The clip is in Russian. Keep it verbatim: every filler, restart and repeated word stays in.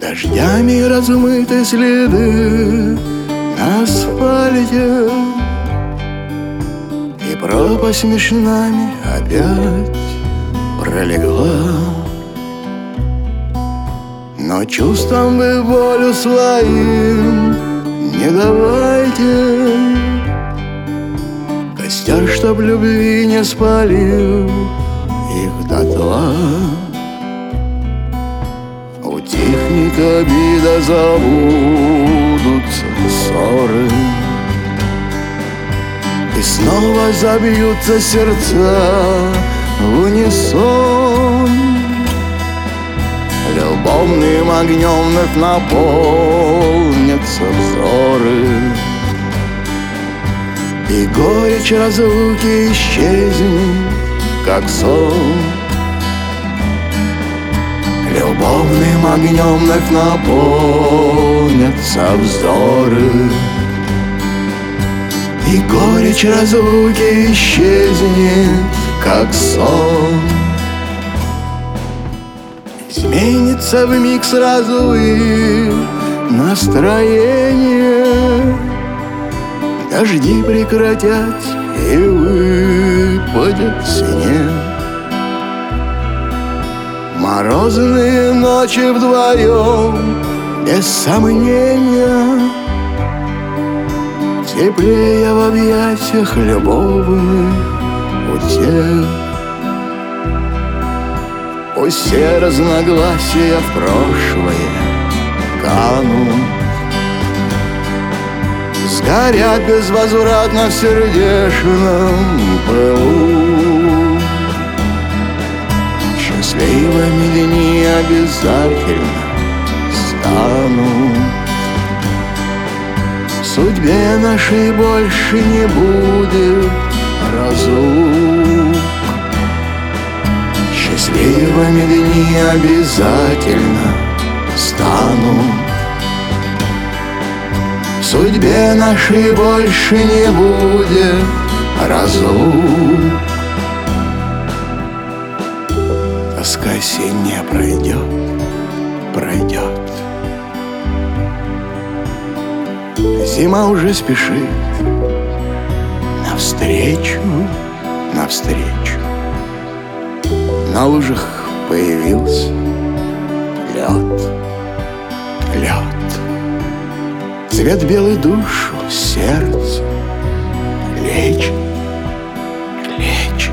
Дождями размыты следы на асфальте, и пропасть между нами опять пролегла. Но чувствам вы волю своим не давайте, костер, чтоб любви не спалил их дотла. Утихнет обида, забудутся ссоры, и снова забьются сердца в унисон. Любовным огнем вновь наполнятся взоры, и горечь разлуки исчезнет, как сон. Любовным огнем вновь наполнятся взоры, и горечь разлуки исчезнет, как сон. Изменится вмиг сразу и настроение, дожди прекратят и выпадет снег. Морозные ночи вдвоем, без сомнения, теплее в объятиях любовных утех. Пусть все разногласия в прошлое канут, сгорят безвозвратно в сердечном пылу. Счастливыми дни обязательно станут. В судьбе нашей больше не будет разлук. Счастливыми дни обязательно станут. В судьбе нашей больше не будет разлук. Тоска осенняя пройдет, пройдет. Зима уже спешит навстречу, навстречу. На лужах появился лед, лед. Цвет белый душу, сердце лечит, лечит.